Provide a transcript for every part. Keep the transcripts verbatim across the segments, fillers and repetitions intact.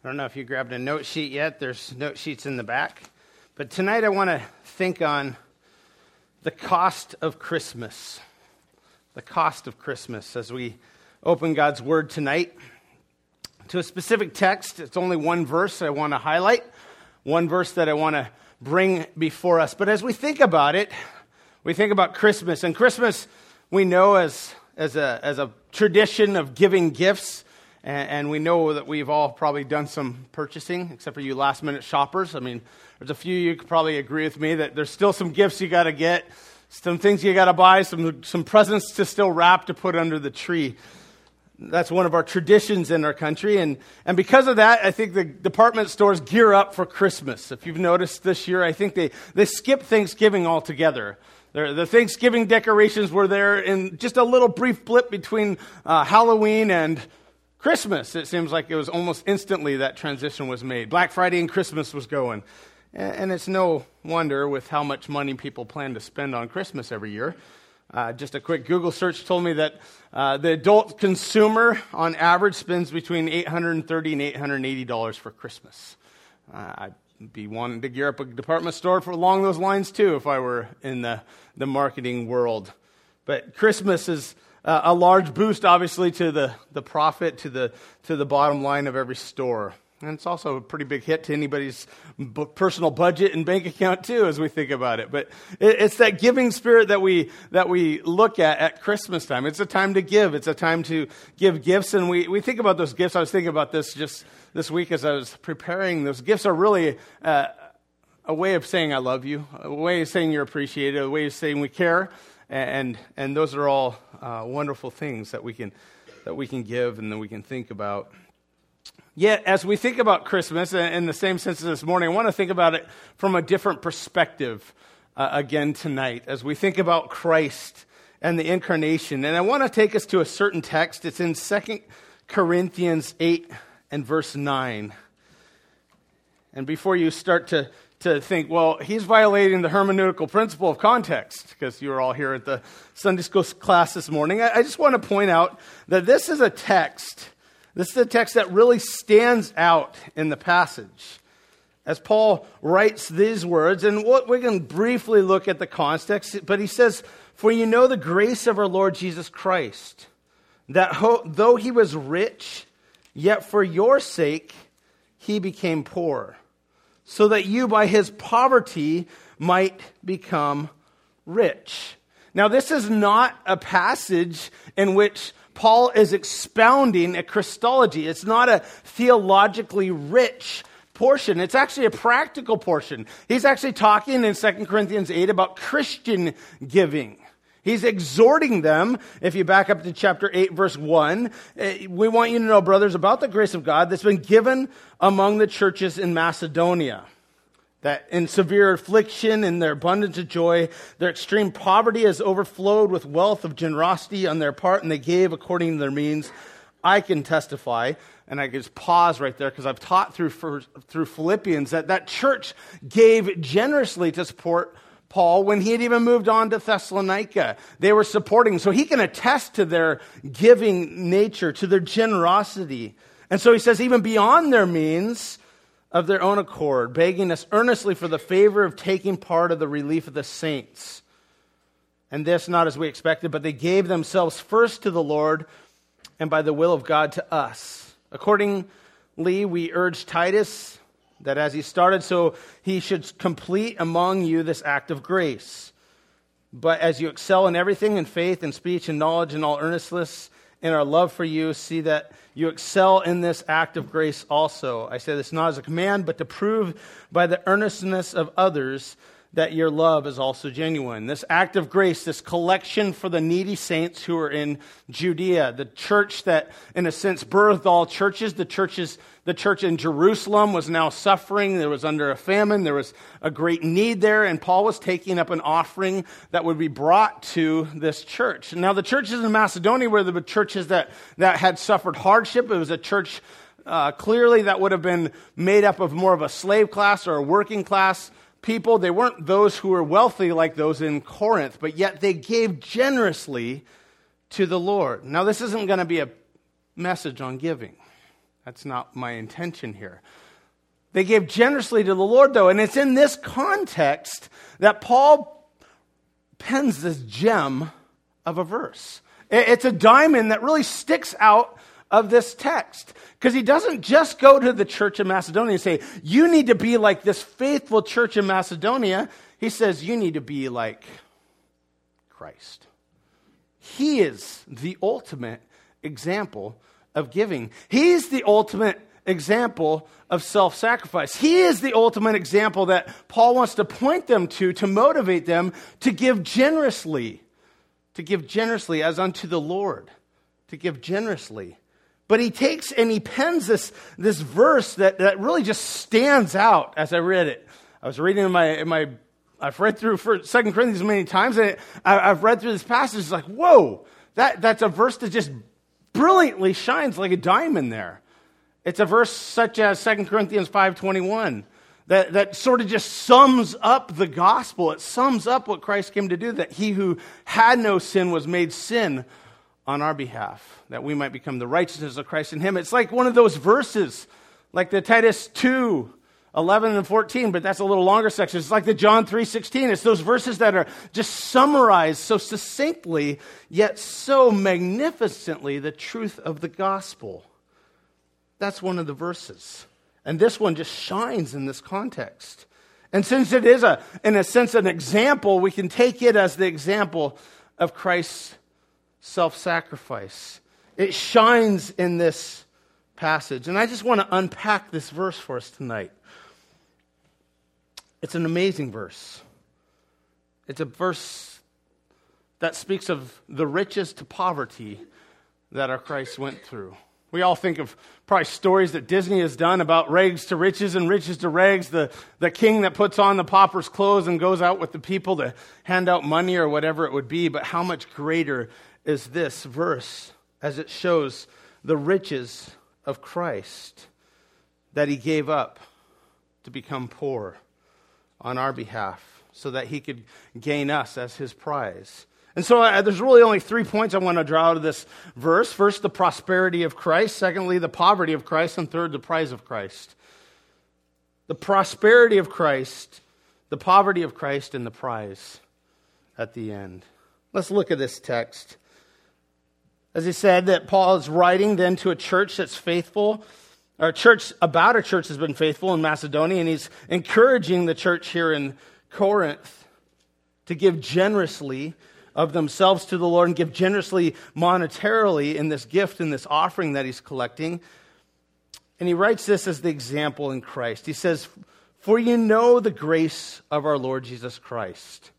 I don't know if you grabbed a note sheet yet. There's note sheets in the back. But tonight I want to think on the cost of Christmas. The cost of Christmas as we open God's Word tonight to a specific text. It's only one verse I want to highlight, one verse that I want to bring before us. But as we think about it, we think about Christmas. And Christmas we know as, as, a, as a tradition of giving gifts. And we know that we've all probably done some purchasing, except for you last-minute shoppers. I mean, there's a few you could probably agree with me that there's still some gifts you got to get, some things you got to buy, some some presents to still wrap to put under the tree. That's one of our traditions in our country. And, and because of that, I think the department stores gear up for Christmas. If you've noticed this year, I think they, they skip Thanksgiving altogether. The Thanksgiving decorations were there in just a little brief blip between uh, Halloween and Christmas. It seems like it was almost instantly that transition was made. Black Friday and Christmas was going. And it's no wonder with how much money people plan to spend on Christmas every year. Uh, just a quick Google search told me that uh, the adult consumer on average spends between eight hundred thirty dollars and eight hundred eighty dollars for Christmas. Uh, I'd be wanting to gear up a department store for along those lines too if I were in the, the marketing world. But Christmas is Uh, a large boost, obviously, to the, the profit, to the to the bottom line of every store. And it's also a pretty big hit to anybody's b- personal budget and bank account, too, as we think about it. But it, it's that giving spirit that we that we look at at Christmas time. It's a time to give. It's a time to give gifts. And we, we think about those gifts. I was thinking about this just this week as I was preparing. Those gifts are really uh, a way of saying I love you, a way of saying you're appreciated, a way of saying we care. And and those are all uh, wonderful things that we can that we can give and that we can think about. Yet, as we think about Christmas, in the same sense as this morning, I want to think about it from a different perspective uh, again tonight. As we think about Christ and the incarnation, and I want to take us to a certain text. It's in Second Corinthians eight and verse nine. And before you start to to think, well, he's violating the hermeneutical principle of context, because you were all here at the Sunday school class this morning. I, I just want to point out that this is a text. This is a text that really stands out in the passage. As Paul writes these words, and what we can briefly look at the context, but he says, "For you know the grace of our Lord Jesus Christ, that ho- though he was rich, yet for your sake he became poor, so that you by his poverty might become rich." Now, this is not a passage in which Paul is expounding a Christology. It's not a theologically rich portion. It's actually a practical portion. He's actually talking in Second Corinthians eight about Christian giving. He's exhorting them, if you back up to chapter eight, verse one, we want you to know, brothers, about the grace of God that's been given among the churches in Macedonia, that in severe affliction, in their abundance of joy, their extreme poverty has overflowed with wealth of generosity on their part, and they gave according to their means. I can testify, and I can just pause right there, because I've taught through, through Philippians that that church gave generously to support Paul when he had even moved on to Thessalonica. They were supporting, so he can attest to their giving nature, to their generosity. And so he says, even beyond their means, of their own accord, begging us earnestly for the favor of taking part of the relief of the saints. And this not as we expected, but they gave themselves first to the Lord, and by the will of God to us. Accordingly, we urge Titus that as he started, so he should complete among you this act of grace. But as you excel in everything, in faith and speech and knowledge and all earnestness, in our love for you, see that you excel in this act of grace also. I say this not as a command, but to prove by the earnestness of others that your love is also genuine. This act of grace, this collection for the needy saints who are in Judea, the church that, in a sense, birthed all churches. The churches, the church in Jerusalem was now suffering. There was under a famine. There was a great need there, and Paul was taking up an offering that would be brought to this church. Now, the churches in Macedonia were the churches that, that had suffered hardship. It was a church uh, clearly that would have been made up of more of a slave class or a working class people. They weren't those who were wealthy like those in Corinth, but yet they gave generously to the Lord. Now, this isn't going to be a message on giving. That's not my intention here. They gave generously to the Lord, though, and it's in this context that Paul pens this gem of a verse. It's a diamond that really sticks out of this text, because he doesn't just go to the church in Macedonia and say, you need to be like this faithful church in Macedonia. He says, you need to be like Christ. He is the ultimate example of giving. He's the ultimate example of self-sacrifice. He is the ultimate example that Paul wants to point them to, to motivate them to give generously, to give generously as unto the Lord, to give generously. But he takes and he pens this, this verse that, that really just stands out as I read it. I was reading in my, in my I've read through Second Corinthians many times, and I, I've read through this passage. It's like, whoa, that, that's a verse that just brilliantly shines like a diamond there. It's a verse such as Second Corinthians five twenty-one that, that sort of just sums up the gospel. It sums up what Christ came to do, that he who had no sin was made sin on our behalf, that we might become the righteousness of Christ in him. It's like one of those verses, like the Titus two, eleven and fourteen, but that's a little longer section. It's like the John three sixteen. It's those verses that are just summarized so succinctly, yet so magnificently, the truth of the gospel. That's one of the verses. And this one just shines in this context. And since it is, a, in a sense, an example, we can take it as the example of Christ's self-sacrifice. It shines in this passage. And I just want to unpack this verse for us tonight. It's an amazing verse. It's a verse that speaks of the riches to poverty that our Christ went through. We all think of probably stories that Disney has done about rags to riches and riches to rags, the, the king that puts on the pauper's clothes and goes out with the people to hand out money or whatever it would be. But how much greater is this verse as it shows the riches of Christ that he gave up to become poor on our behalf so that he could gain us as his prize. And so uh, there's really only three points I want to draw out of this verse. First, the prosperity of Christ. Secondly, the poverty of Christ. And third, the prize of Christ. The prosperity of Christ, the poverty of Christ, and the prize at the end. Let's look at this text. As he said, that Paul is writing then to a church that's faithful, or a church about a church that's been faithful in Macedonia, and he's encouraging the church here in Corinth to give generously of themselves to the Lord and give generously monetarily in this gift and this offering that he's collecting. And he writes this as the example in Christ. He says, "For you know the grace of our Lord Jesus Christ."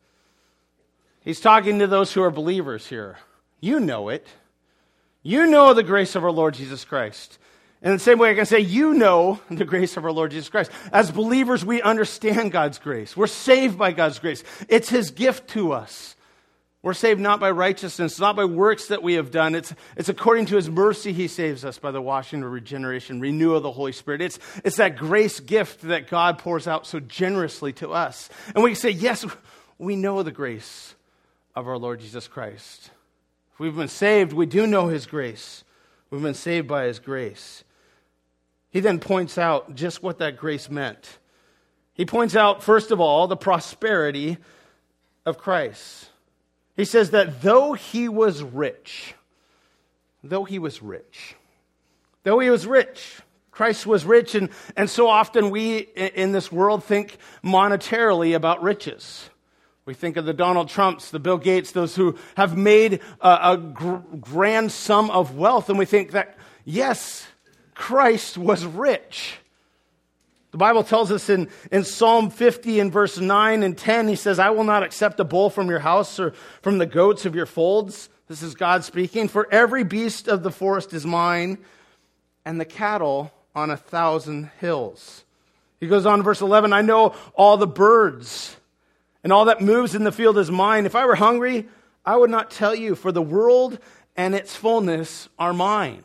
He's talking to those who are believers here. You know it. You know the grace of our Lord Jesus Christ. In the same way, I can say, you know the grace of our Lord Jesus Christ. As believers, we understand God's grace. We're saved by God's grace. It's his gift to us. We're saved not by righteousness, not by works that we have done. It's, it's according to his mercy he saves us by the washing of regeneration, renewal of the Holy Spirit. It's, it's that grace gift that God pours out so generously to us. And we can say, yes, we know the grace of our Lord Jesus Christ. If we've been saved, we do know his grace. We've been saved by his grace. He then points out just what that grace meant. He points out, first of all, the prosperity of Christ. He says that though he was rich, though he was rich, though he was rich, Christ was rich, and, and so often we in this world think monetarily about riches. We think of the Donald Trumps, the Bill Gates, those who have made a, a gr- grand sum of wealth, and we think that, yes, Christ was rich. The Bible tells us in, in Psalm fifty in verse nine and ten, he says, "I will not accept a bull from your house or from the goats of your folds." This is God speaking. "For every beast of the forest is mine, and the cattle on a thousand hills." He goes on in verse eleven, "I know all the birds, and all that moves in the field is mine. If I were hungry, I would not tell you, for the world and its fullness are mine."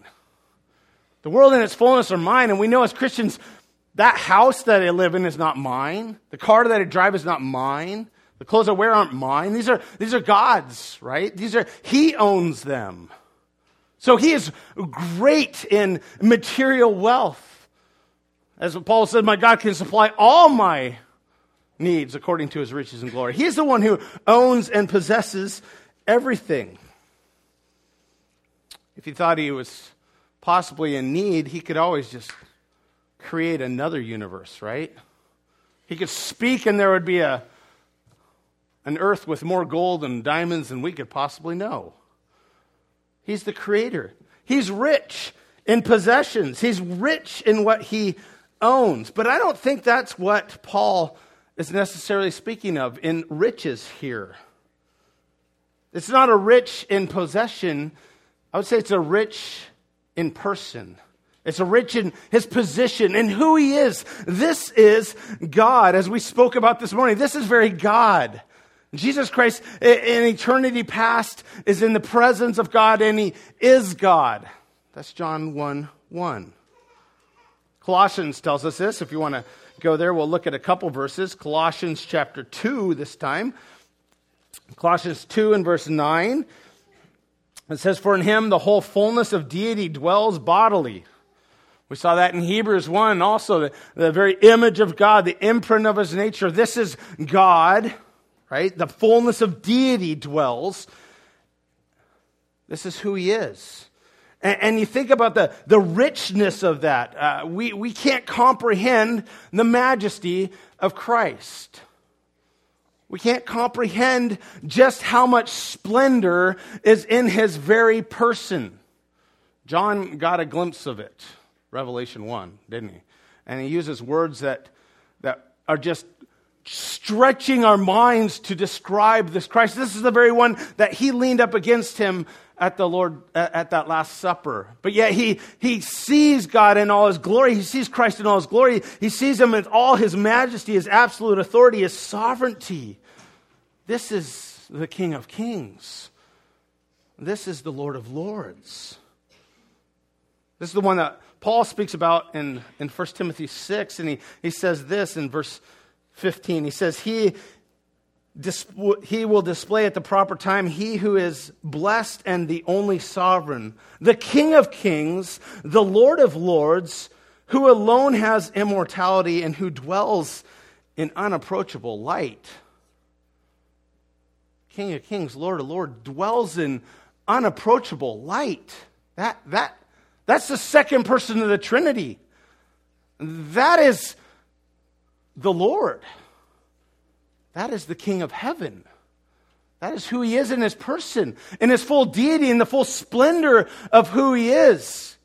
The world and its fullness are mine, and we know as Christians, that house that I live in is not mine. The car that I drive is not mine. The clothes I wear aren't mine. These are, these are God's, right? These are, he owns them. So he is great in material wealth. As Paul said, my God can supply all my needs according to his riches and glory. He's the one who owns and possesses everything. If he thought he was possibly in need, he could always just create another universe, right? He could speak and there would be a an earth with more gold and diamonds than we could possibly know. He's the creator. He's rich in possessions. He's rich in what he owns. But I don't think that's what Paul is necessarily speaking of in riches here. It's not a rich in possession. I would say it's a rich in person. It's a rich in his position and who he is. This is God, as we spoke about this morning. This is very God. Jesus Christ in eternity past is in the presence of God and he is God. That's John one one. Colossians tells us this. If you want to go there, we'll look at a couple verses. Colossians chapter two this time. Colossians two and verse nine. It says, for in him the whole fullness of deity dwells bodily. We saw that in Hebrews one also, the, the very image of God, the imprint of his nature. This is God, right? The fullness of deity dwells. This is who he is. And, and you think about the, the richness of that. Uh, we, we can't comprehend the majesty of Christ. We can't comprehend just how much splendor is in his very person. John got a glimpse of it, Revelation one, didn't he? And he uses words that, that are just stretching our minds to describe this Christ. This is the very one that he leaned up against him at the Lord, at that Last Supper. But yet he, he sees God in all his glory. He sees Christ in all his glory. He sees him in all his majesty, his absolute authority, his sovereignty. This is the King of Kings. This is the Lord of Lords. This is the one that Paul speaks about in, in First Timothy six, and he, he says this in verse fifteen. He says, he, he will display at the proper time he who is blessed and the only sovereign, the King of Kings, the Lord of Lords, who alone has immortality and who dwells in unapproachable light. King of Kings, Lord of Lords, dwells in unapproachable light. That, that, that's the second person of the Trinity. That is the Lord. That is the King of heaven. That is who he is in his person, in his full deity, in the full splendor of who he is.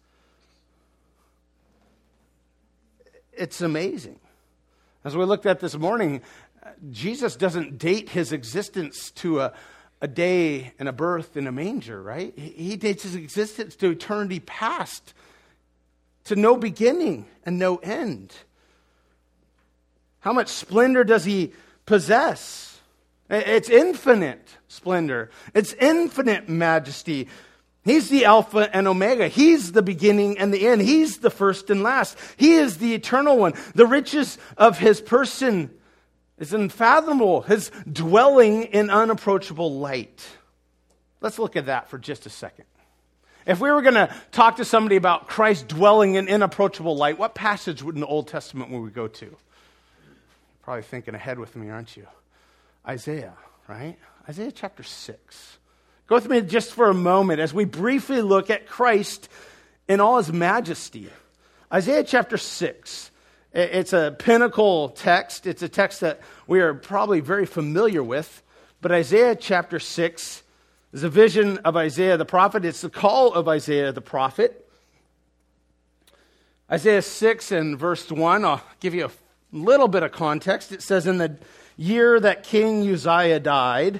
It's amazing. As we looked at this morning, Jesus doesn't date his existence to a, a day and a birth in a manger, right? He dates his existence to eternity past, to no beginning and no end. How much splendor does he possess? It's infinite splendor. It's infinite majesty. He's the Alpha and Omega. He's the beginning and the end. He's the first and last. He is the eternal one. The riches of his person is unfathomable. His dwelling in unapproachable light. Let's look at that for just a second. If we were going to talk to somebody about Christ dwelling in unapproachable light, what passage in the Old Testament would we go to? Probably thinking ahead with me, aren't you? Isaiah, right? Isaiah chapter six. Go with me just for a moment as we briefly look at Christ in all his majesty. Isaiah chapter six. It's a pinnacle text. It's a text that we are probably very familiar with. But Isaiah chapter six is a vision of Isaiah the prophet. It's the call of Isaiah the prophet. Isaiah six and verse one, I'll give you a little bit of context. It says, in the year that King Uzziah died,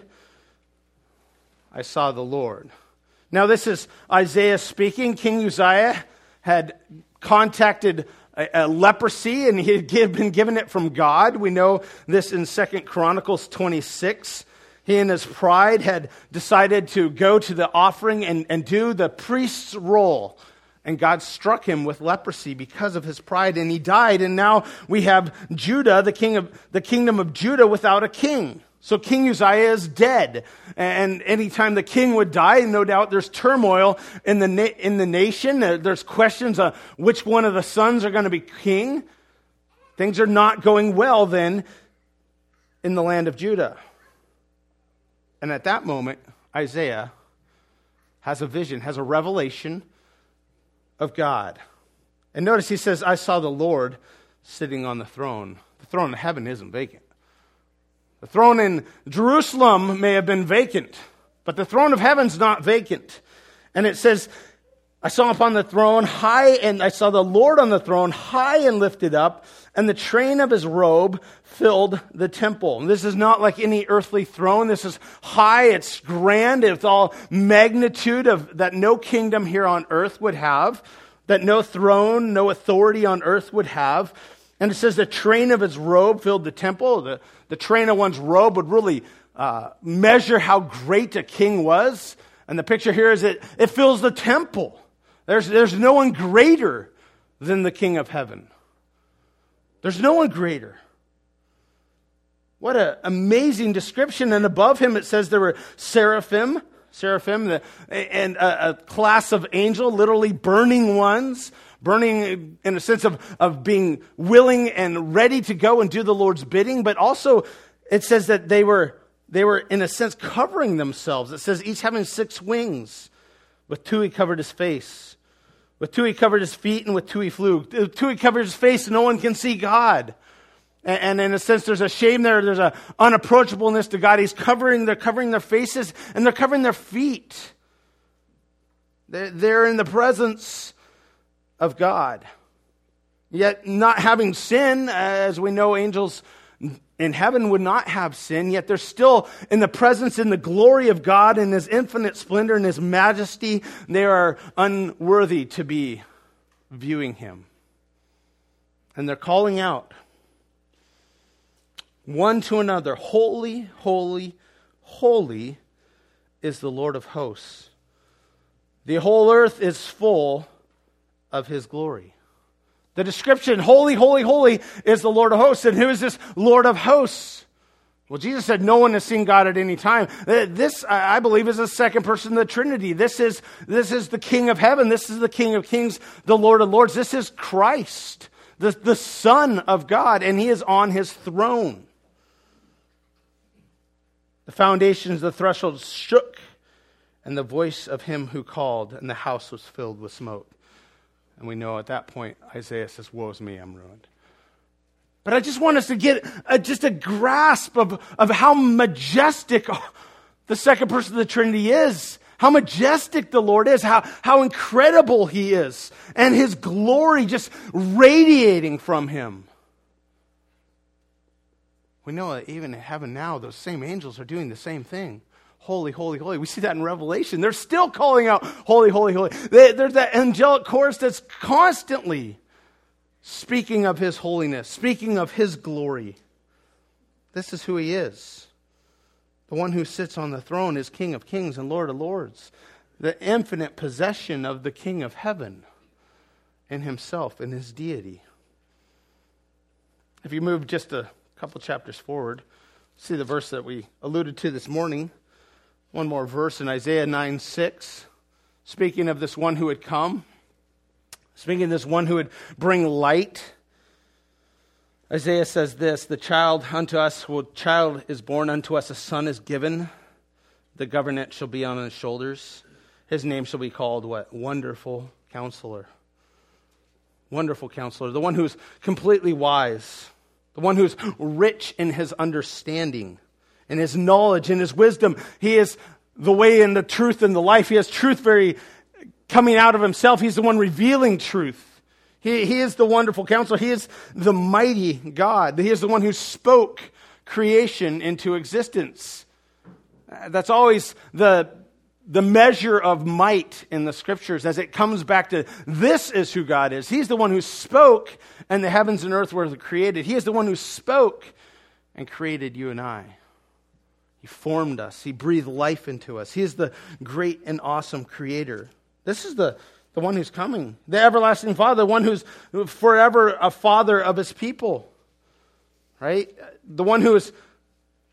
I saw the Lord. Now this is Isaiah speaking. King Uzziah had contacted a, a leprosy and he had been given it from God. We know this in Second Chronicles twenty-six. He in his pride had decided to go to the offering and, and do the priest's role. And God struck him with leprosy because of his pride, and he died. And now we have Judah, the king of the kingdom of Judah, without a king. So King Uzziah is dead. And anytime the king would die, no doubt there's turmoil in the na- in the nation. There's questions of which one of the sons are going to be king. Things are not going well then in the land of Judah. And at that moment, Isaiah has a vision, has a revelation of God. And notice he says, I saw the Lord sitting on the throne. The throne of heaven isn't vacant. The throne in Jerusalem may have been vacant, but the throne of heaven's not vacant. And it says, I saw upon the throne high, and I saw the Lord on the throne high and lifted up, and the train of his robe filled the temple. And this is not like any earthly throne. This is high, it's grand, it's all magnitude of that no kingdom here on earth would have, that no throne, no authority on earth would have. And it says the train of his robe filled the temple. The, the train of one's robe would really uh, measure how great a king was. And the picture here is it, it fills the temple. There's, there's no one greater than the King of heaven. There's no one greater. What an amazing description. And above him it says there were seraphim, seraphim, the, and a, a class of angel, literally burning ones. Burning in a sense of, of being willing and ready to go and do the Lord's bidding. But also it says that they were, they were in a sense covering themselves. It says each having six wings. With two he covered his face. With two he covered his feet, and with two he flew. With two he covered his face, and no one can see God. And, and in a sense there's a shame there. There's an unapproachableness to God. He's covering, they're covering their faces, and they're covering their feet. They're, they're in the presence of God. Yet not having sin, as we know angels in heaven would not have sin, yet they're still in the presence, in the glory of God, in His infinite splendor and His majesty. They are unworthy to be viewing Him. And they're calling out one to another, holy, holy, holy is the Lord of hosts. The whole earth is full of His glory. The description, holy, holy, holy, is the Lord of hosts. And who is this Lord of hosts? Well, Jesus said no one has seen God at any time. This, I believe, is the second person of the Trinity. This is, this is the King of heaven. This is the King of kings, the Lord of lords. This is Christ, the, the Son of God, and He is on His throne. The foundations, the threshold shook, and the voice of Him who called, and the house was filled with smoke. And we know at that point, Isaiah says, woe's me, I'm ruined. But I just want us to get a, just a grasp of, of how majestic the second person of the Trinity is. How majestic the Lord is. How, how incredible He is. And His glory just radiating from Him. We know that even in heaven now, those same angels are doing the same thing. Holy, holy, holy. We see that in Revelation. They're still calling out, holy, holy, holy. They, there's that angelic chorus that's constantly speaking of His holiness, speaking of His glory. This is who He is. The one who sits on the throne is King of kings and Lord of lords. The infinite possession of the King of heaven in Himself and His deity. If you move just a couple chapters forward, see the verse that we alluded to this morning. One more verse in Isaiah nine six, speaking of this one who would come, speaking of this one who would bring light. Isaiah says this, the child unto us, well, child is born unto us, a son is given, the government shall be on his shoulders. His name shall be called what? Wonderful Counselor. Wonderful Counselor, the one who's completely wise, the one who's rich in His understanding. In His knowledge, in His wisdom. He is the way and the truth and the life. He has truth very coming out of Himself. He's the one revealing truth. He, he is the wonderful Counselor. He is the mighty God. He is the one who spoke creation into existence. That's always the, the measure of might in the Scriptures as it comes back to this is who God is. He's the one who spoke and the heavens and earth were created. He is the one who spoke and created you and I. He formed us. He breathed life into us. He is the great and awesome Creator. This is the, the one who's coming. The everlasting Father, the one who's forever a Father of His people. Right? The one who is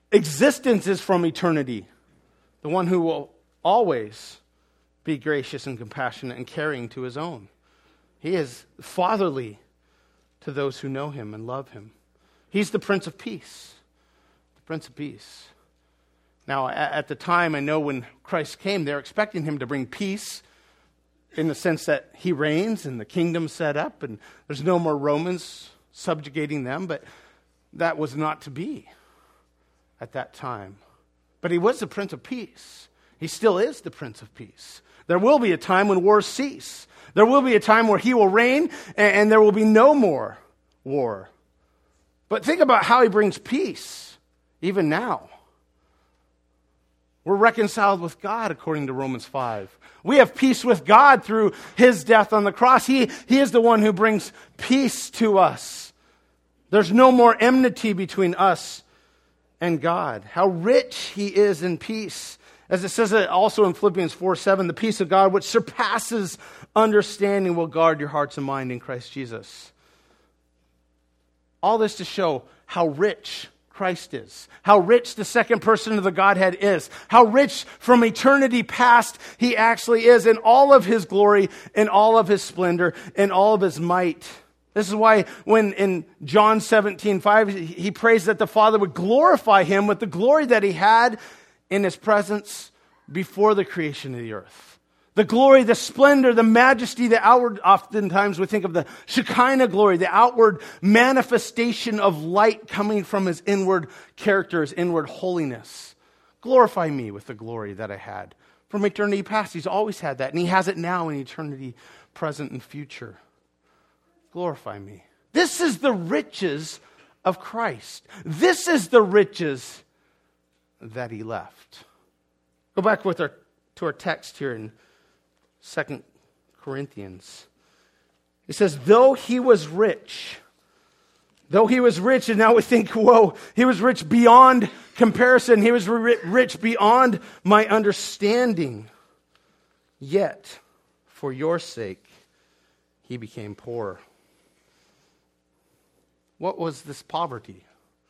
existence is from eternity. The one who will always be gracious and compassionate and caring to his own. He is fatherly to those who know him and love him. He's the Prince of Peace. The Prince of Peace. Now, at the time, I know when Christ came, they're expecting him to bring peace in the sense that he reigns and the kingdom's set up and there's no more Romans subjugating them, but that was not to be at that time. But he was the Prince of Peace. He still is the Prince of Peace. There will be a time when wars cease. There will be a time where he will reign and, and there will be no more war. But think about how he brings peace, even now. We're reconciled with God, according to Romans five. We have peace with God through his death on the cross. He, he is the one who brings peace to us. There's no more enmity between us and God. How rich he is in peace. As it says also in Philippians four seven, the peace of God which surpasses understanding will guard your hearts and mind in Christ Jesus. All this to show how rich Christ is, how rich the second person of the Godhead is, how rich from eternity past he actually is in all of his glory, in all of his splendor, in all of his might. This is why when in John seventeen five, he prays that the Father would glorify him with the glory that he had in his presence before the creation of the earth. The glory, the splendor, the majesty, the outward, oftentimes we think of the Shekinah glory, the outward manifestation of light coming from his inward character, his inward holiness. Glorify me with the glory that I had from eternity past. He's always had that, and he has it now in eternity present and future. Glorify me. This is the riches of Christ. This is the riches that he left. Go back with our to our text here in Second Corinthians. It says, though he was rich, though he was rich, and now we think, whoa, he was rich beyond comparison. He was rich beyond my understanding. Yet, for your sake, he became poor. What was this poverty?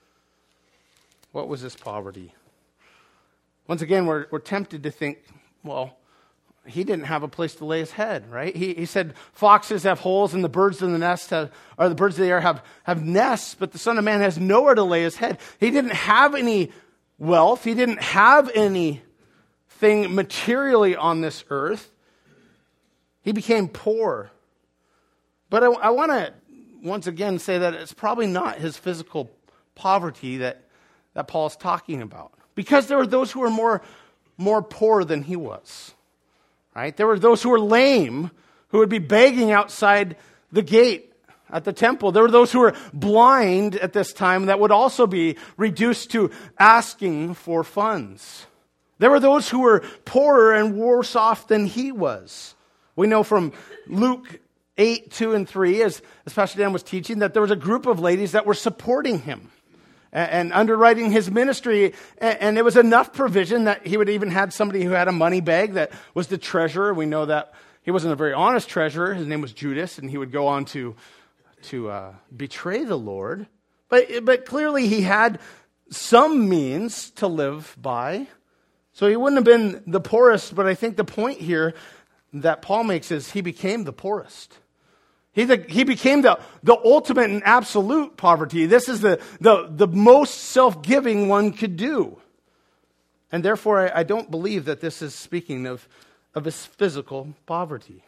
What was this poverty? Once again, we're, we're tempted to think, well, he didn't have a place to lay his head, right? He, he said foxes have holes and the birds in the nest have, or the birds of the air have, have nests, but the Son of Man has nowhere to lay his head. He didn't have any wealth. He didn't have anything materially on this earth. He became poor. But I, I want to once again say that it's probably not his physical poverty that, that Paul's talking about. Because there were those who were more, more poor than he was. Right? There were those who were lame, who would be begging outside the gate at the temple. There were those who were blind at this time that would also be reduced to asking for funds. There were those who were poorer and worse off than he was. We know from Luke eight, two, and three, as, as Pastor Dan was teaching, that there was a group of ladies that were supporting him and underwriting his ministry, and it was enough provision that he would even had somebody who had a money bag that was the treasurer. We know that he wasn't a very honest treasurer. His name was Judas, and he would go on to to uh, betray the Lord. But but clearly he had some means to live by, so he wouldn't have been the poorest. But I think the point here that Paul makes is he became the poorest. He, the, he became the, the ultimate and absolute poverty. This is the, the, the most self-giving one could do. And therefore, I, I don't believe that this is speaking of, of his physical poverty.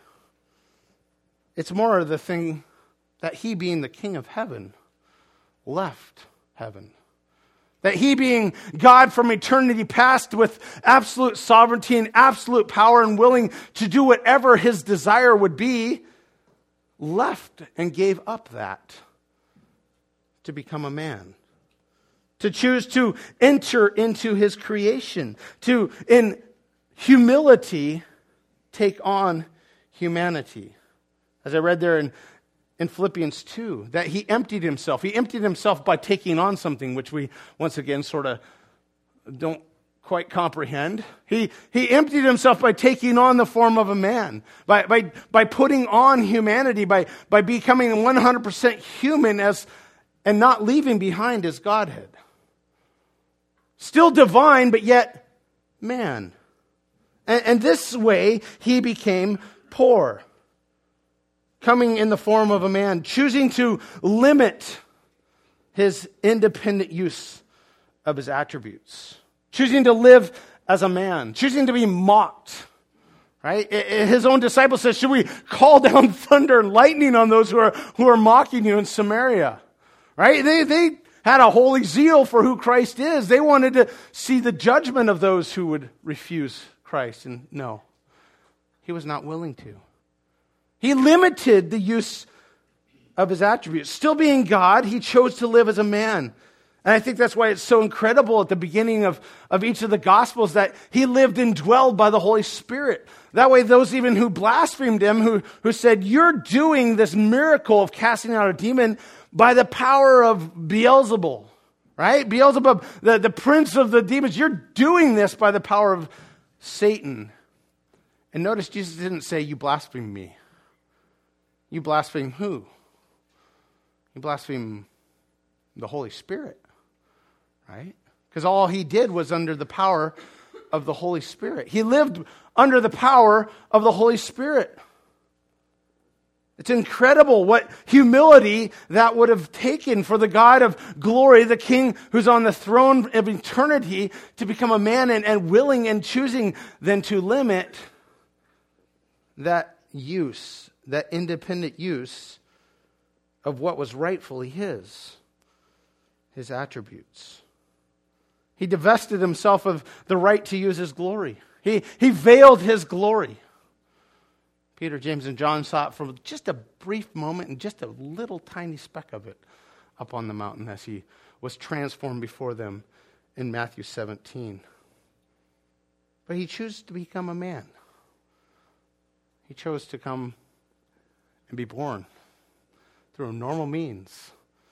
It's more the thing that he, being the King of heaven, left heaven. That he, being God from eternity past with absolute sovereignty and absolute power and willing to do whatever his desire would be, left and gave up that to become a man, to choose to enter into his creation, to, in humility, take on humanity. As I read there in, in Philippians two, that he emptied himself. He emptied himself by taking on something which we, once again, sort of don't quite comprehend. He he emptied himself by taking on the form of a man, by by by putting on humanity, by by becoming one hundred percent human as and not leaving behind his Godhead. Still divine, but yet man. And, and this way, he became poor, coming in the form of a man, choosing to limit his independent use of his attributes, choosing to live as a man, choosing to be mocked. Right? His own disciple says, should we call down thunder and lightning on those who are who are mocking you in Samaria? Right? They they had a holy zeal for who Christ is. They wanted to see the judgment of those who would refuse Christ. And no, he was not willing to. He limited the use of his attributes. Still being God, he chose to live as a man. And I think that's why it's so incredible at the beginning of, of each of the Gospels that he lived indwelled by the Holy Spirit. That way those even who blasphemed him, who, who said, you're doing this miracle of casting out a demon by the power of Beelzebul, right? Beelzebub, the, the prince of the demons, you're doing this by the power of Satan. And notice Jesus didn't say, you blaspheme me. You blaspheme who? You blaspheme the Holy Spirit. Right? Because all he did was under the power of the Holy Spirit. He lived under the power of the Holy Spirit. It's incredible what humility that would have taken for the God of glory, the King who's on the throne of eternity, to become a man and, and willing and choosing then to limit that use, that independent use of what was rightfully his, his attributes. He divested himself of the right to use his glory. He, he veiled his glory. Peter, James, and John saw it for just a brief moment and just a little tiny speck of it up on the mountain as he was transformed before them in Matthew seventeen. But he chose to become a man. He chose to come and be born through normal means,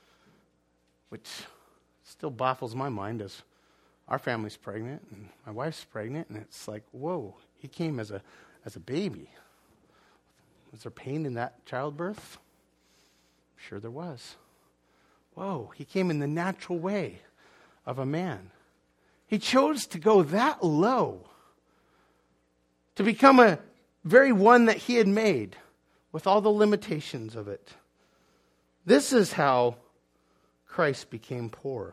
which still baffles my mind as our family's pregnant and my wife's pregnant, and it's like, whoa, he came as a as a baby. Was there pain in that childbirth? I'm sure there was. Whoa, he came in the natural way of a man. He chose to go that low, to become a very one that he had made with all the limitations of it. This is how Christ became poor.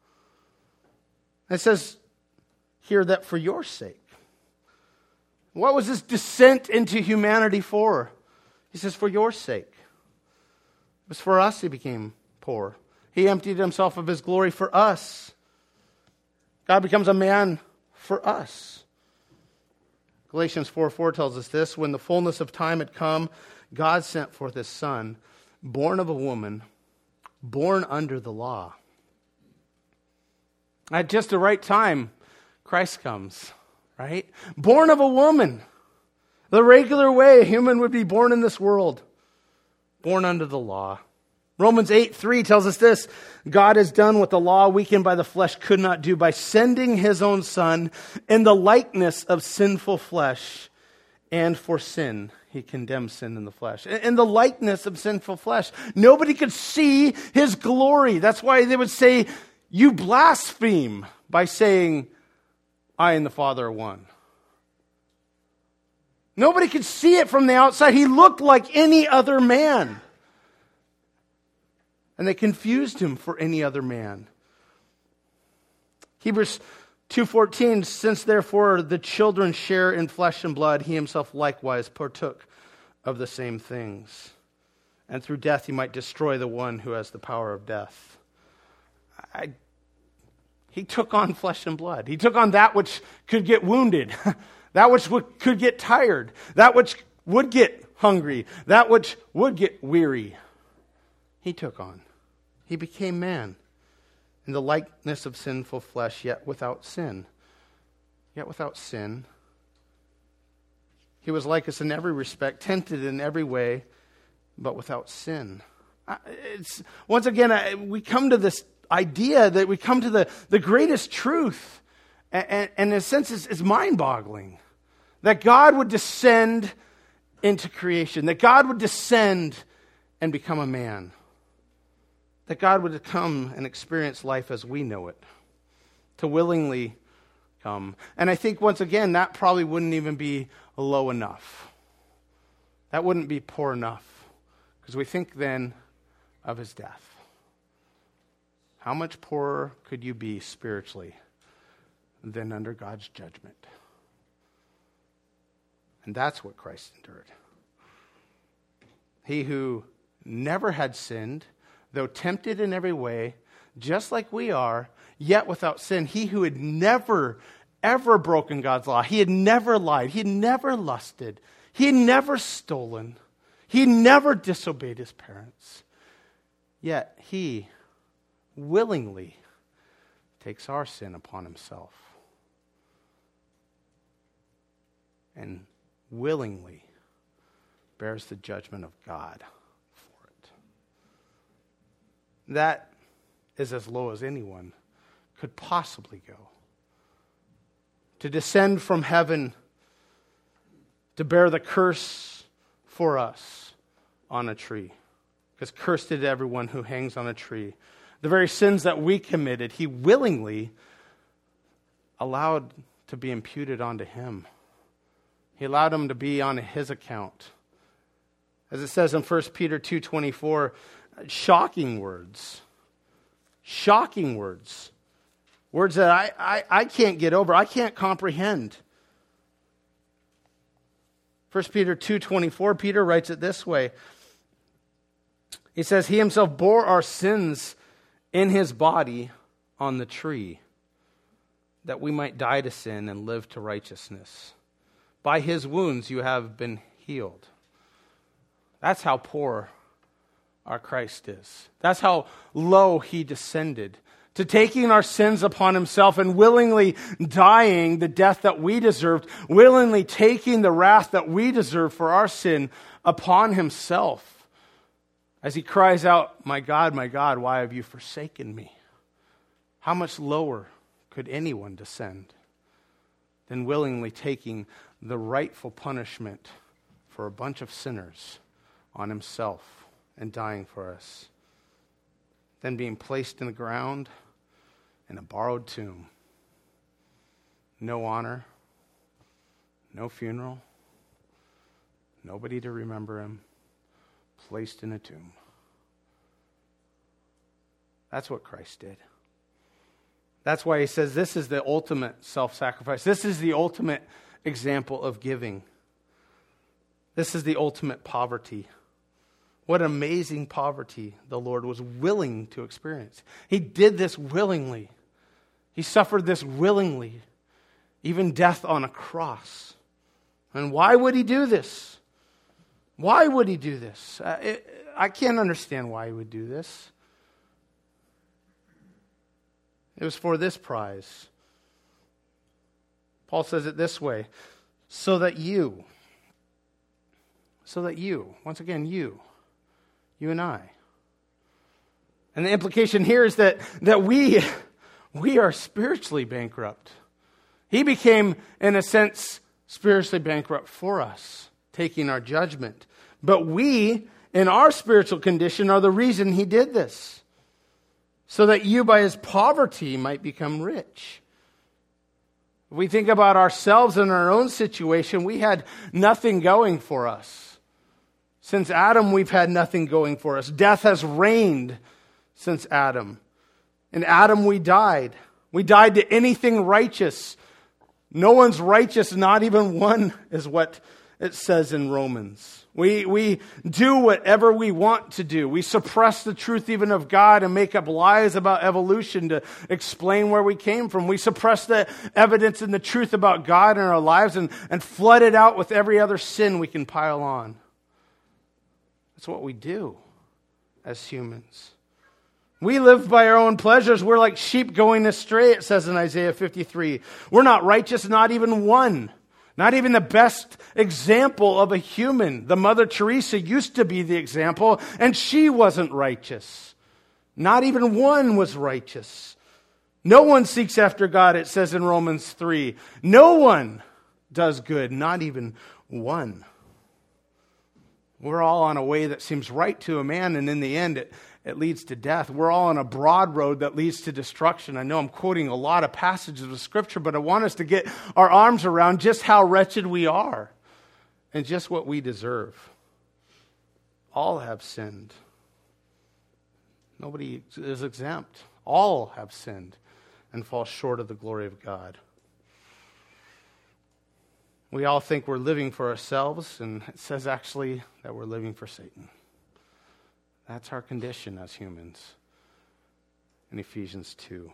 It says here that for your sake. What was this descent into humanity for? He says, for your sake. It was for us he became poor. He emptied himself of his glory for us. God becomes a man for us. Galatians four four tells us this: when the fullness of time had come, God sent forth his Son, born of a woman, born under the law. At just the right time, Christ comes, right? Born of a woman. The regular way a human would be born in this world. Born under the law. Romans eight three tells us this: God has done what the law, weakened by the flesh, could not do by sending his own Son in the likeness of sinful flesh, and for sin he condemned sin in the flesh. In the likeness of sinful flesh. Nobody could see his glory. That's why they would say, you blaspheme, by saying, I and the Father are one. Nobody could see it from the outside. He looked like any other man. And they confused him for any other man. Hebrews two fourteen, since therefore the children share in flesh and blood, he himself likewise partook of the same things. And through death he might destroy the one who has the power of death. I, he took on flesh and blood. He took on that which could get wounded, that which would, could get tired, that which would get hungry, that which would get weary. He took on. He became man in the likeness of sinful flesh, yet without sin. Yet without sin. He was like us in every respect, tempted in every way, but without sin. It's, once again, we come to this idea that we come to the, the greatest truth, and, and, and in a sense it's, it's mind-boggling, that God would descend into creation, that God would descend and become a man, that God would come and experience life as we know it, to willingly come. And I think, once again, that probably wouldn't even be low enough. That wouldn't be poor enough. Because we think then of his death. How much poorer could you be spiritually than under God's judgment? And that's what Christ endured. He who never had sinned, though tempted in every way, just like we are, yet without sin. He who had never, ever broken God's law. He had never lied. He had never lusted. He had never stolen. He never disobeyed his parents. Yet he willingly takes our sin upon himself. And willingly bears the judgment of God for it. That is as low as anyone could possibly go. To descend from heaven to bear the curse for us on a tree. Because cursed is everyone who hangs on a tree. The very sins that we committed, he willingly allowed to be imputed onto him. He allowed them to be on his account. As it says in First Peter two twenty-four, shocking words. Shocking words. Words that I, I, I can't get over. I can't comprehend. First Peter two twenty-four, Peter writes it this way. He says, he himself bore our sins in his body on the tree, that we might die to sin and live to righteousness. By his wounds you have been healed. That's how poor our Christ is. That's how low he descended, to taking our sins upon himself and willingly dying the death that we deserved, willingly taking the wrath that we deserve for our sin upon himself. As he cries out, my God, my God, why have you forsaken me? How much lower could anyone descend than willingly taking the rightful punishment for a bunch of sinners on himself and dying for us? Then being placed in the ground in a borrowed tomb. No honor, no funeral, nobody to remember him. Placed in a tomb. That's what Christ did. That's why he says this is the ultimate self-sacrifice. This is the ultimate example of giving. This is the ultimate poverty. What amazing poverty the Lord was willing to experience. He did this willingly. He suffered this willingly. Even death on a cross. And why would he do this? Why would he do this? Uh, it, I can't understand why he would do this. It was for this prize. Paul says it this way, so that you, so that you, once again, you, you and I. And the implication here is that, that we, we are spiritually bankrupt. He became, in a sense, spiritually bankrupt for us, taking our judgment. But we, in our spiritual condition, are the reason he did this. So that you, by his poverty, might become rich. If we think about ourselves and our own situation, we had nothing going for us. Since Adam, we've had nothing going for us. Death has reigned since Adam. In Adam, we died. We died to anything righteous. No one's righteous, not even one, is what it says in Romans. We, we do whatever we want to do. We suppress the truth even of God and make up lies about evolution to explain where we came from. We suppress the evidence and the truth about God in our lives and, and flood it out with every other sin we can pile on. That's what we do as humans. We live by our own pleasures. We're like sheep going astray, it says in Isaiah fifty-three. We're not righteous, not even one. Not even the best example of a human. The Mother Teresa used to be the example, and she wasn't righteous. Not even one was righteous. No one seeks after God, it says in Romans three. No one does good, not even one. We're all on a way that seems right to a man, and in the end, it, it leads to death. We're all on a broad road that leads to destruction. I know I'm quoting a lot of passages of Scripture, but I want us to get our arms around just how wretched we are and just what we deserve. All have sinned. Nobody is exempt. All have sinned and fall short of the glory of God. We all think we're living for ourselves, and it says actually that we're living for Satan. That's our condition as humans in Ephesians two.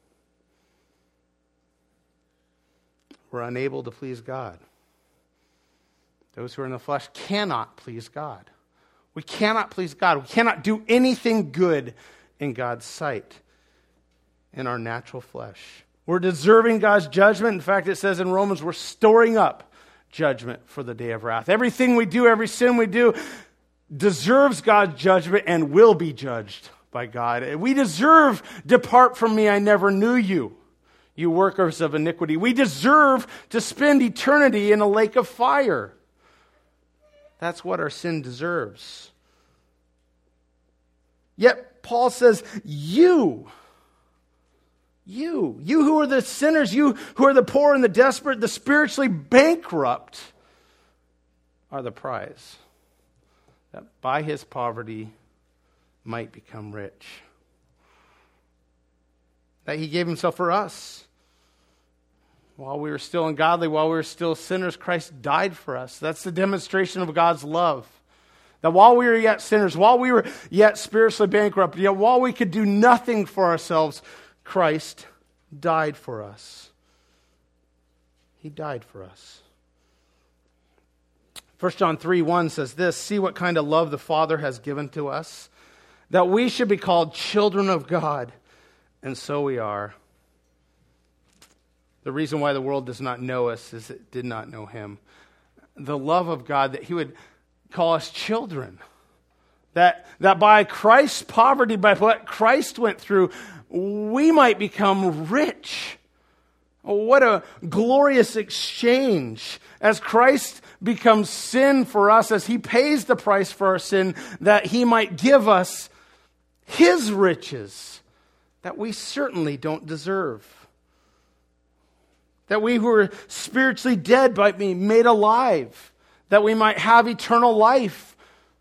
We're unable to please God. Those who are in the flesh cannot please God. We cannot please God. We cannot do anything good in God's sight in our natural flesh. We're deserving God's judgment. In fact, it says in Romans, we're storing up judgment for the day of wrath. Everything we do, every sin we do, deserves God's judgment and will be judged by God. We deserve, depart from me, I never knew you, you workers of iniquity. We deserve to spend eternity in a lake of fire. That's what our sin deserves. Yet Paul says, you, you, you who are the sinners, you who are the poor and the desperate, the spiritually bankrupt, are the prize. That by his poverty might become rich. That he gave himself for us. While we were still ungodly, while we were still sinners, Christ died for us. That's the demonstration of God's love. That while we were yet sinners, while we were yet spiritually bankrupt, yet while we could do nothing for ourselves, Christ died for us. He died for us. First John three one says this, see what kind of love the Father has given to us, that we should be called children of God, and so we are. The reason why the world does not know us is it did not know him. The love of God, that he would call us children. That, that by Christ's poverty, by what Christ went through, we might become rich. What a glorious exchange. As Christ becomes sin for us, as he pays the price for our sin, that he might give us his riches that we certainly don't deserve. That we who are spiritually dead might be made alive. That we might have eternal life.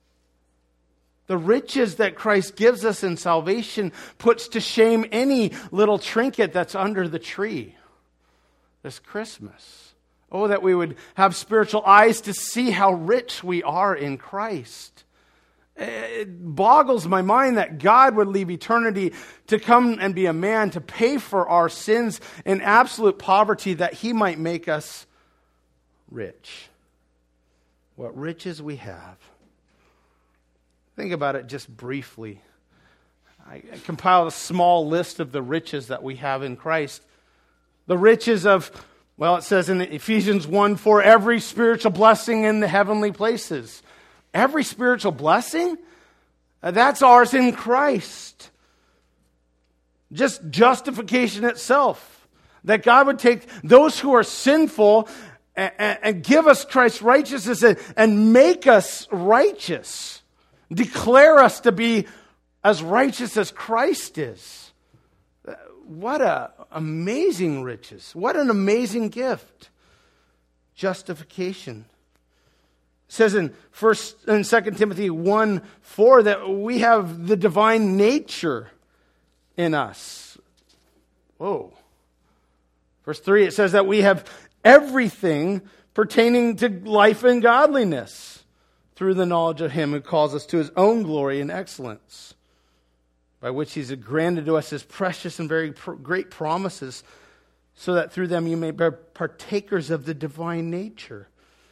The riches that Christ gives us in salvation puts to shame any little trinket that's under the tree this Christmas. Oh, that we would have spiritual eyes to see how rich we are in Christ. It boggles my mind that God would leave eternity to come and be a man, to pay for our sins in absolute poverty, that he might make us rich. What riches we have. Think about it just briefly. I compiled a small list of the riches that we have in Christ. The riches of, well, it says in Ephesians one, for every spiritual blessing in the heavenly places. Every spiritual blessing? That's ours in Christ. Just justification itself. That God would take those who are sinful and, and give us Christ's righteousness and, and make us righteous. Declare us to be as righteous as Christ is. What a amazing riches. What an amazing gift. Justification. It says in First and Second Timothy one four that we have the divine nature in us. Whoa. Verse three, it says that we have everything pertaining to life and godliness through the knowledge of him who calls us to his own glory and excellence, by which he's granted to us his precious and very pr- great promises, so that through them you may be partakers of the divine nature.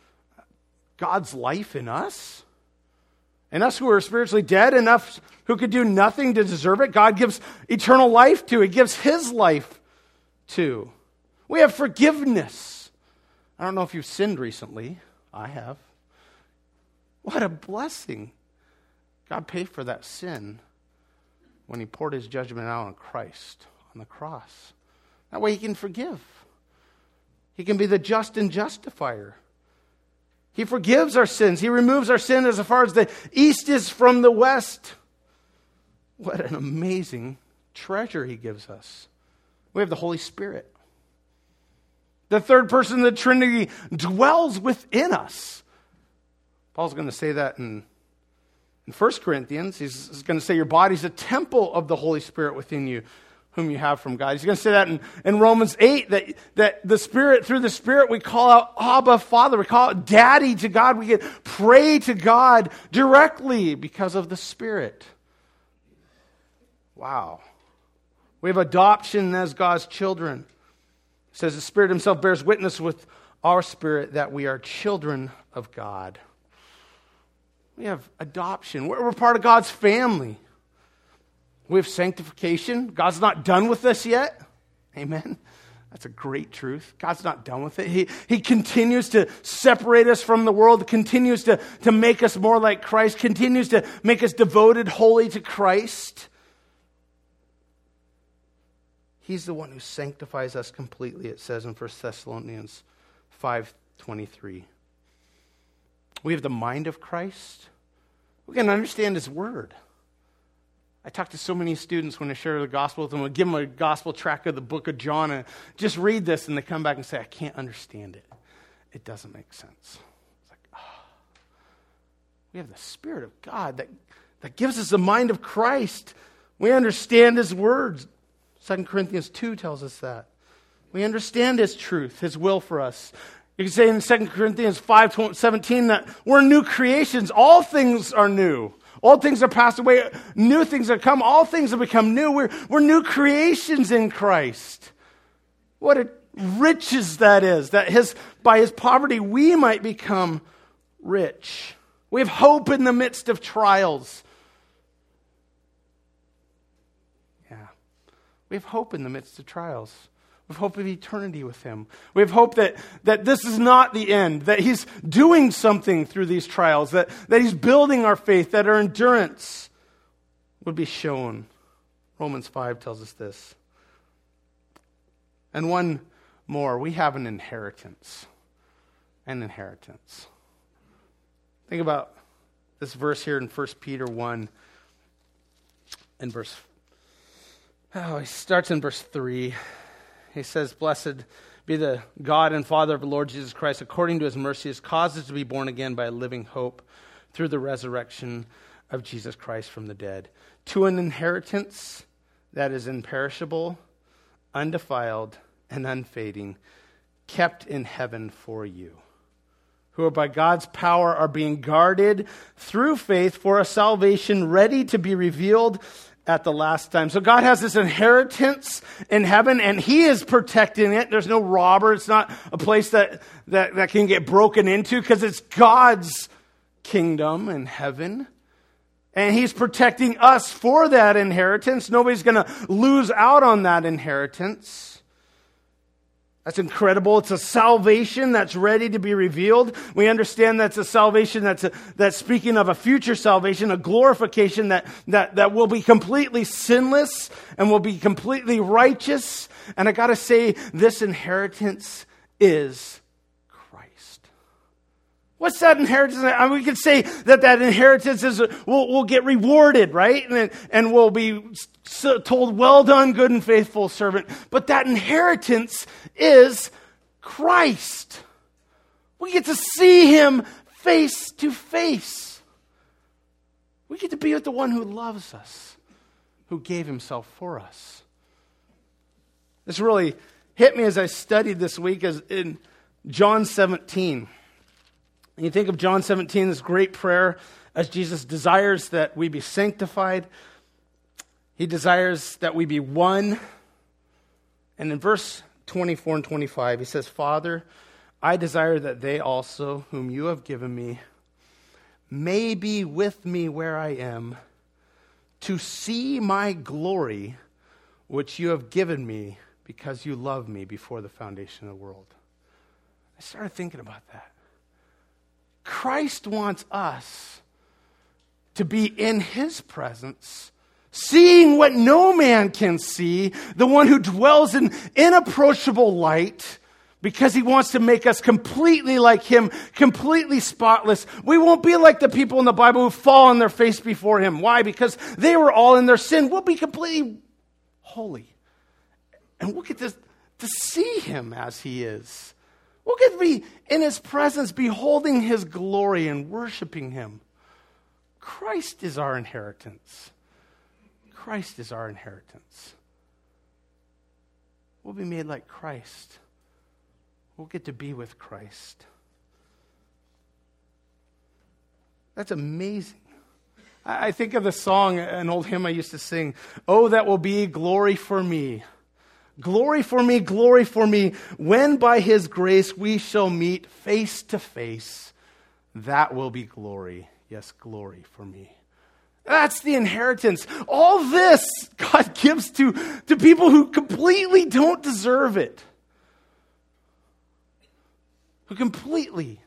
God's life in us? And us who are spiritually dead, enough who could do nothing to deserve it, God gives eternal life to. He gives his life to. We have forgiveness. I don't know if you've sinned recently. I have. What a blessing. God paid for that sin when he poured his judgment out on Christ on the cross. That way he can forgive. He can be the just and justifier. He forgives our sins. He removes our sin as far as the east is from the west. what an amazing treasure he gives us. We have the Holy Spirit. The third person of the Trinity dwells within us. Paul's going to say that in, in First Corinthians. He's, he's going to say your body's a temple of the Holy Spirit within you, whom you have from God. He's going to say that in, in Romans eight, that, that the Spirit, through the Spirit, we call out Abba, Father. We call out Daddy to God. We can pray to God directly because of the Spirit. Wow. We have adoption as God's children. It says the Spirit himself bears witness with our spirit that we are children of God. We have adoption. We're, we're part of God's family. We have sanctification. God's not done with us yet. Amen. That's a great truth. God's not done with it. He, he continues to separate us from the world, continues to, to make us more like Christ, continues to make us devoted wholly to Christ. He's the one who sanctifies us completely, it says in First Thessalonians five twenty-three. We have the mind of Christ. We can understand his word. I talk to so many students when I share the gospel with them. I give them a gospel tract of the book of John and just read this, and they come back and say, I can't understand it. It doesn't make sense. It's like, oh. We have the Spirit of God that, that gives us the mind of Christ. We understand his words. Second Corinthians two tells us that. We understand his truth, his will for us. You can say in Second Corinthians five seventeen that we're new creations. All things are new. All things are passed away. New things have come. All things have become new. We're, we're new creations in Christ. What a riches that is. That his by his poverty we might become rich. We have hope in the midst of trials. We have hope in the midst of trials. We have hope of eternity with him. We have hope that, that this is not the end, that he's doing something through these trials, that, that he's building our faith, that our endurance would be shown. Romans five tells us this. And one more, we have an inheritance. An inheritance. Think about this verse here in First Peter one and verse Oh, he starts in verse three. He says, Blessed be the God and Father of the Lord Jesus Christ, according to his mercy, has caused us to be born again by a living hope through the resurrection of Jesus Christ from the dead, to an inheritance that is imperishable, undefiled, and unfading, kept in heaven for you, who are by God's power are being guarded through faith for a salvation ready to be revealed at the last time. So God has this inheritance in heaven, and he is protecting it. There's no robber. It's not a place that, that, that can get broken into, because it's God's kingdom in heaven. And he's protecting us for that inheritance. Nobody's going to lose out on that inheritance. That's incredible. It's a salvation that's ready to be revealed. We understand that's a salvation that's a, that's speaking of a future salvation, a glorification that, that, that will be completely sinless and will be completely righteous. And I got to say, this inheritance is Christ. What's that inheritance? I mean, we could say that that inheritance is, we'll, we'll get rewarded, right? And, and we'll be told, well done, good and faithful servant. But that inheritance is Christ. We get to see him face to face. We get to be with the one who loves us, who gave himself for us. This really hit me as I studied this week, as in John seventeen. And you think of John seventeen, this great prayer, as Jesus desires that we be sanctified. He desires that we be one. And in verse twenty-four and twenty-five, he says, Father, I desire that they also, whom you have given me, may be with me where I am, to see my glory, which you have given me, because you loved me before the foundation of the world. I started thinking about that. Christ wants us to be in his presence, seeing what no man can see, the one who dwells in inapproachable light, Because he wants to make us completely like him, completely spotless. We won't be like the people in the Bible who fall on their face before him. Why? Because they were all in their sin. We'll be completely holy. And we'll get to, to see him as he is. We'll get to be in his presence, beholding his glory and worshiping him. Christ is our inheritance. Christ is our inheritance. We'll be made like Christ. We'll get to be with Christ. That's amazing. I think of the song, an old hymn I used to sing, "Oh, that will be glory for me. Glory for me, glory for me, when by his grace we shall meet face to face. That will be glory. Yes, glory for me." That's the inheritance. All this God gives to, to people who completely don't deserve it. Who completely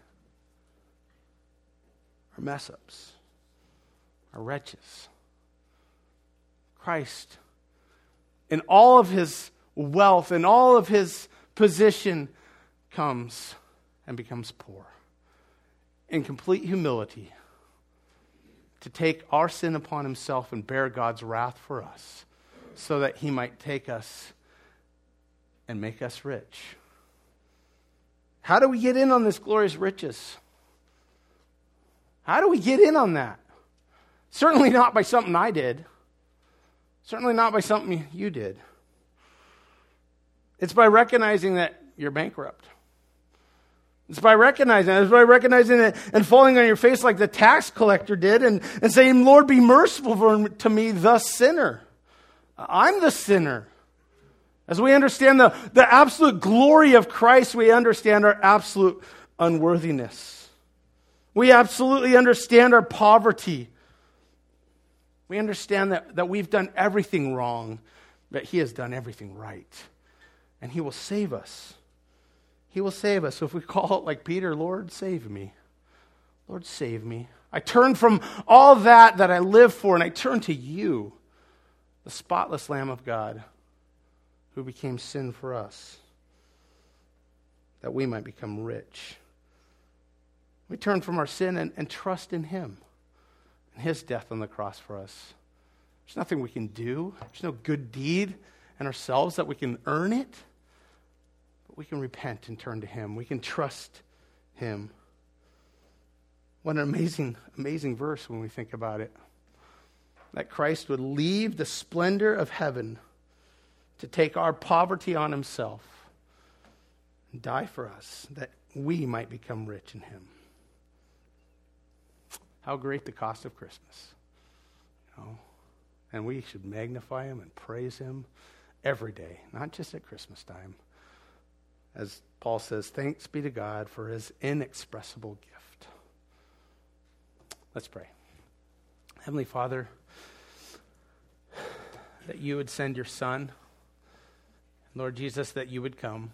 are mess-ups, are wretches. Christ, in all of his wealth and all of his position, comes and becomes poor in complete humility to take our sin upon himself and bear God's wrath for us so that he might take us and make us rich. How do we get in on this glorious riches? How do we get in on that? Certainly not by something I did. Certainly not by something you did. It's by recognizing that you're bankrupt. It's by recognizing it. It's by recognizing it and falling on your face like the tax collector did and, and saying, "Lord, be merciful for, to me, the sinner." I'm the sinner. As we understand the, the absolute glory of Christ, we understand our absolute unworthiness. We absolutely understand our poverty. We understand that, that we've done everything wrong, but he has done everything right. And he will save us. He will save us. So if we call it like Peter, "Lord, save me. Lord, save me. I turn from all that that I live for, and I turn to you, the spotless Lamb of God, who became sin for us, that we might become rich." We turn from our sin and, and trust in him and his death on the cross for us. There's nothing we can do. There's no good deed in ourselves that we can earn it. But we can repent and turn to him. We can trust him. What an amazing, amazing verse when we think about it. That Christ would leave the splendor of heaven to take our poverty on himself and die for us, that we might become rich in him. How great the cost of Christmas. You know? And we should magnify him and praise him every day, not just at Christmas time. As Paul says, thanks be to God for his inexpressible gift. Let's pray. Heavenly Father, that you would send your Son, Lord Jesus, that you would come.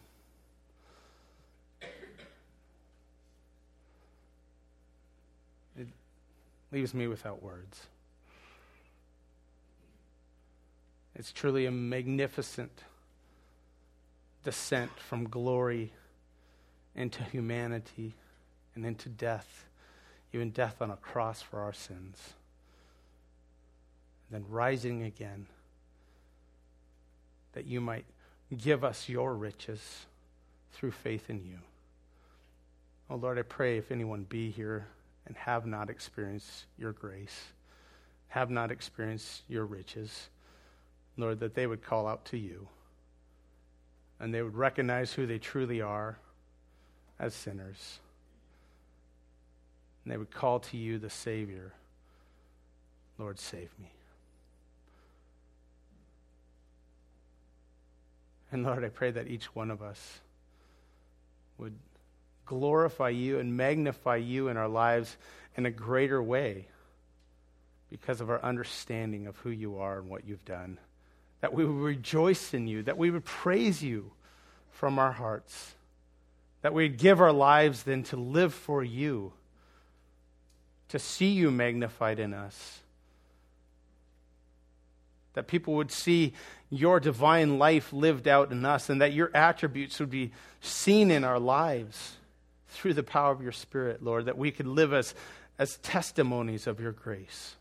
It leaves me without words. It's truly a magnificent descent from glory into humanity and into death, even death on a cross for our sins. And then rising again, that you might give us your riches through faith in you. Oh Lord, I pray if anyone be here and have not experienced your grace, have not experienced your riches, Lord, that they would call out to you and they would recognize who they truly are as sinners. And they would call to you the Savior. Lord, save me. And Lord, I pray that each one of us would glorify you and magnify you in our lives in a greater way because of our understanding of who you are and what you've done. That we would rejoice in you, that we would praise you from our hearts, that we'd give our lives then to live for you, to see you magnified in us, that people would see your divine life lived out in us, and that your attributes would be seen in our lives through the power of your Spirit, Lord, that we could live as, as testimonies of your grace.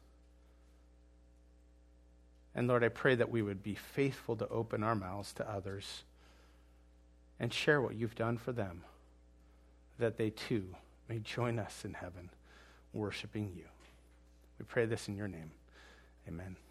And Lord, I pray that we would be faithful to open our mouths to others and share what you've done for them, that they too may join us in heaven, worshiping you. We pray this in your name. Amen.